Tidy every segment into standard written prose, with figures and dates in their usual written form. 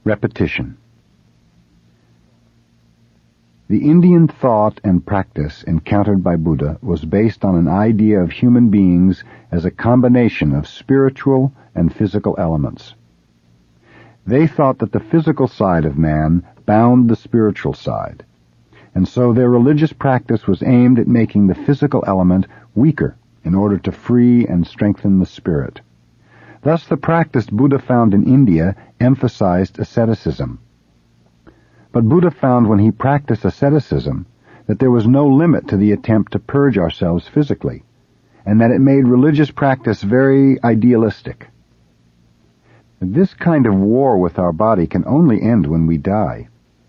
Repetition. The Indian thought and practice encountered by Buddha was based on an idea of human beings as a combination of spiritual and physical elements. They thought that the physical side of man bound the spiritual side, and so their religious practice was aimed at making the physical element weaker in order to free and strengthen the spirit. Thus the practice Buddha found in India emphasized asceticism. But Buddha found when he practiced asceticism that there was no limit to the attempt to purge ourselves physically, and that it made religious practice very idealistic. This kind of war with our body can only end when we die.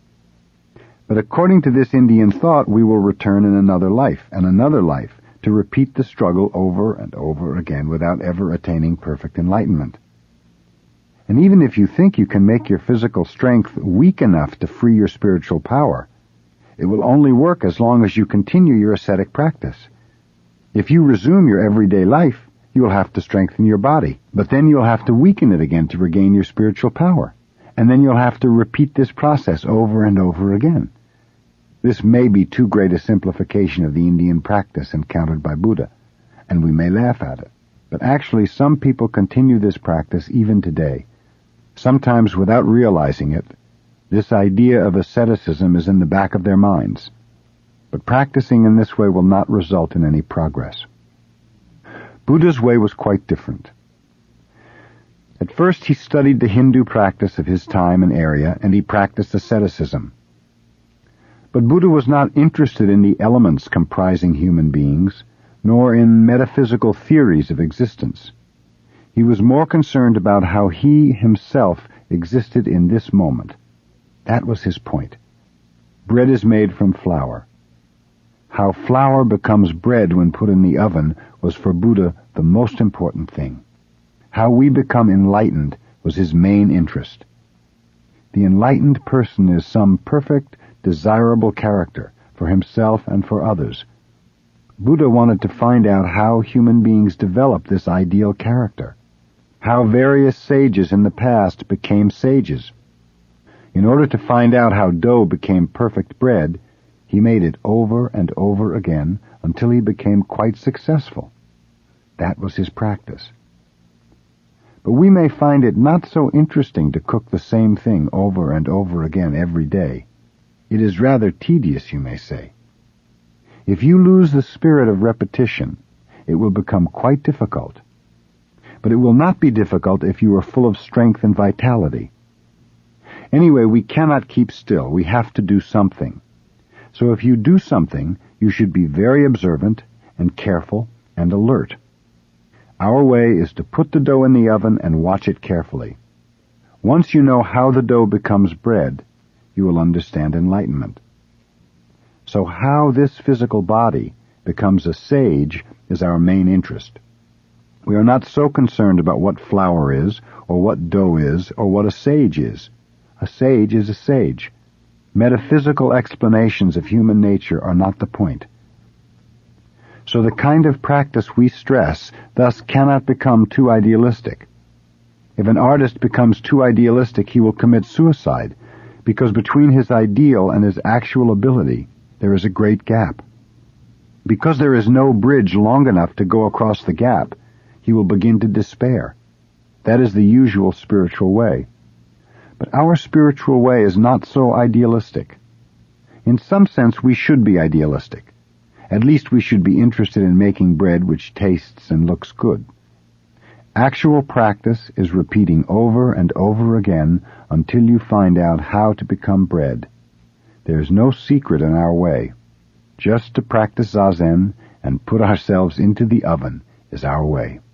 But according to this Indian thought, we will return in another life and another life to repeat the struggle over and over again without ever attaining perfect enlightenment. And even if you think you can make your physical strength weak enough to free your spiritual power, it will only work as long as you continue your ascetic practice. If you resume your everyday life, you will have to strengthen your body, but then you'll have to weaken it again to regain your spiritual power, and then you'll have to repeat this process over and over again. This may be too great a simplification of the Indian practice encountered by Buddha, and we may laugh at it. But actually some people continue this practice even today. Sometimes without realizing it, this idea of asceticism is in the back of their minds. But practicing in this way will not result in any progress. Buddha's way was quite different. At first he studied the Hindu practice of his time and area, and he practiced asceticism. But Buddha was not interested in the elements comprising human beings, nor in metaphysical theories of existence. He was more concerned about how he himself existed in this moment. That was his point. Bread is made from flour. How flour becomes bread when put in the oven was for Buddha the most important thing. How we become enlightened was his main interest. The enlightened person is some perfect, desirable character for himself and for others. Buddha wanted to find out how human beings develop this ideal character, how various sages in the past became sages. In order to find out how dough became perfect bread, he made it over and over again until he became quite successful. That was his practice. But we may find it not so interesting to cook the same thing over and over again every day. It is rather tedious, you may say. If you lose the spirit of repetition, it will become quite difficult. But it will not be difficult if you are full of strength and vitality. Anyway, we cannot keep still. We have to do something. So if you do something, you should be very observant and careful and alert. Our way is to put the dough in the oven and watch it carefully. Once you know how the dough becomes bread, you will understand enlightenment. So how this physical body becomes a sage is our main interest. We are not so concerned about what flour is, or what dough is, or what a sage is. A sage is a sage. Metaphysical explanations of human nature are not the point. So the kind of practice we stress thus cannot become too idealistic. If an artist becomes too idealistic, he will commit suicide, because between his ideal and his actual ability there is a great gap. Because there is no bridge long enough to go across the gap, he will begin to despair. That is the usual spiritual way. But our spiritual way is not so idealistic. In some sense we should be idealistic. At least we should be interested in making bread which tastes and looks good. Actual practice is repeating over and over again until you find out how to become bread. There is no secret in our way. Just to practice Zazen and put ourselves into the oven is our way.